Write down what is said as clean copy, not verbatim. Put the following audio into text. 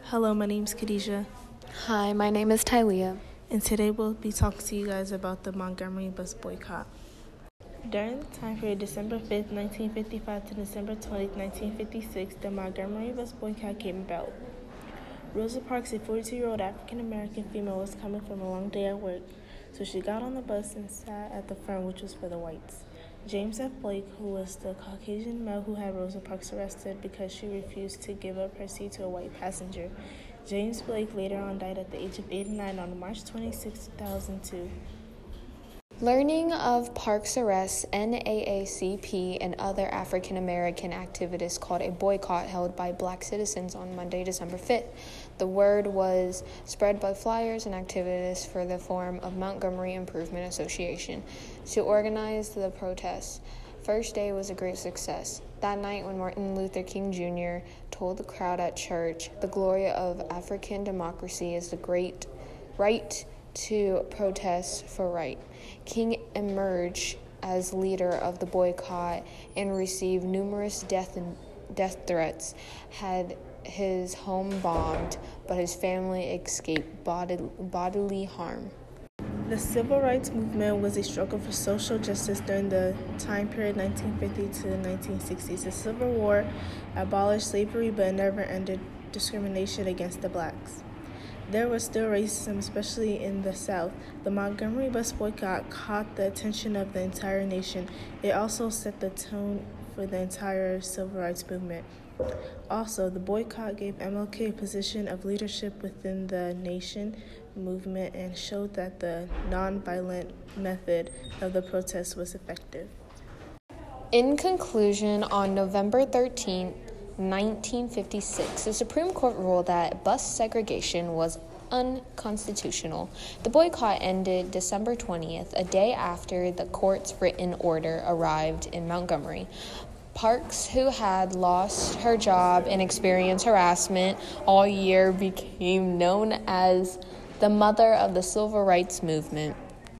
Hello, my name's Khadijah, Hi, my name is Tylea. and today we'll be talking to you guys about the Montgomery bus boycott. During the time period December 5th, 1955 to December 20th, 1956, the Montgomery bus boycott came about. Rosa Parks, a 42-year-old African-American female, was coming from a long day at work, so she got on the bus and sat at the front, which was for the whites. James F. Blake, who was the Caucasian male who had Rosa Parks arrested because she refused to give up her seat to a white passenger. James Blake later on died at the age of 89 on March 26, 2002. Learning of Parks' arrest, NAACP and other African American activists called a boycott held by Black citizens on Monday, December 5th. The word was spread by flyers and activists for the Forum of Montgomery Improvement Association to organize the protests. First day was a great success. That night, when Martin Luther King Jr. told the crowd at church, "The glory of African democracy is the great right to protest for right." King emerged as leader of the boycott and received numerous death threats, had his home bombed, but his family escaped bodily harm. The civil rights movement was a struggle for social justice during the time period 1950 to the 1960s. The Civil War abolished slavery but never ended discrimination against the blacks. There was still racism, especially in the South. The Montgomery bus boycott caught the attention of the entire nation. It also set the tone for the entire civil rights movement. Also, the boycott gave MLK a position of leadership within the nation movement and showed that the nonviolent method of the protest was effective. In conclusion, on November 13, 1956, the Supreme Court ruled that bus segregation was unconstitutional. The boycott ended December 20th, a day after the court's written order arrived in Montgomery. Parks, who had lost her job and experienced harassment all year, became known as the mother of the civil rights movement.